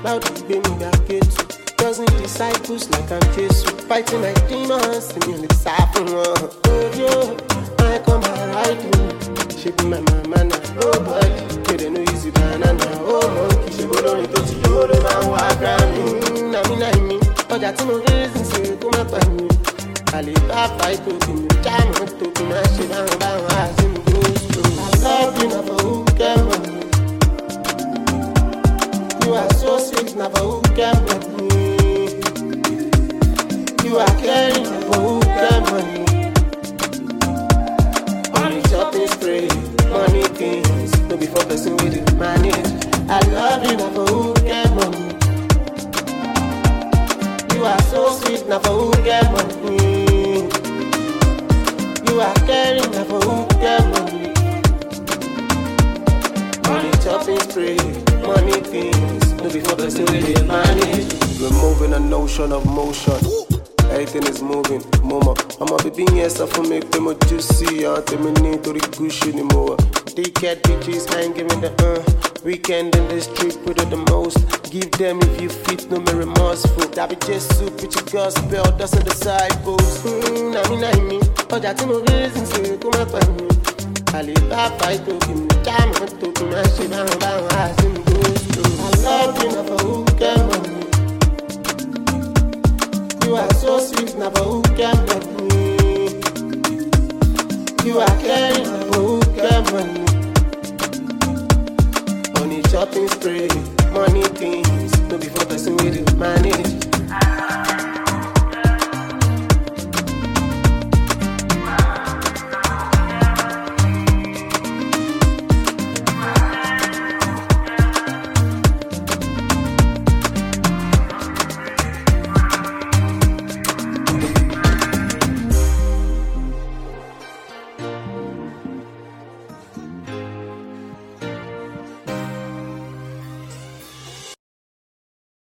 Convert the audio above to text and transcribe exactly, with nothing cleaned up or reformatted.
loud be me back it. Dozen disciples like I'm Jesus, fighting my demons, to me it's happening. Oh yo, I come riding, she be my mama now. Nobody, they don't know easy banana. Oh monkey, she go down into the road, man, walk around. Na me, na me, oh that no reason, say come up on me. I live a fight to me, jam to be my shit, and down as in goes to. I love you, never who can run me. You are so sweet, never who can run me. You are caring, never who can run me. Money shopping spree, money things, no before person with it manage. I love you, never who can run me. You are so sweet, never who can run me. You are caring, never who can run me. Money chopping spree, money things, no before person with it manage. Removing a notion of motion. Everything is moving, mama. I'ma be being here, so for make them a juicy. I'll take me need to the cushion anymore. They get bitches, I ain't giving the uh. Weekend in the street, put it the most. Give them if you fit, no me remorseful. That be just soup with your gospel, that's the disciples. Mmm, na me, na me. Oh, that's no reason, say, come up on me. I live a fight to give me time, to give me shit, and down, as in goes through. I love you, never who can run me. You are so sweet, never who can run me. You are caring, never who can run me. Money shopping spree, money things, no before person with it manage.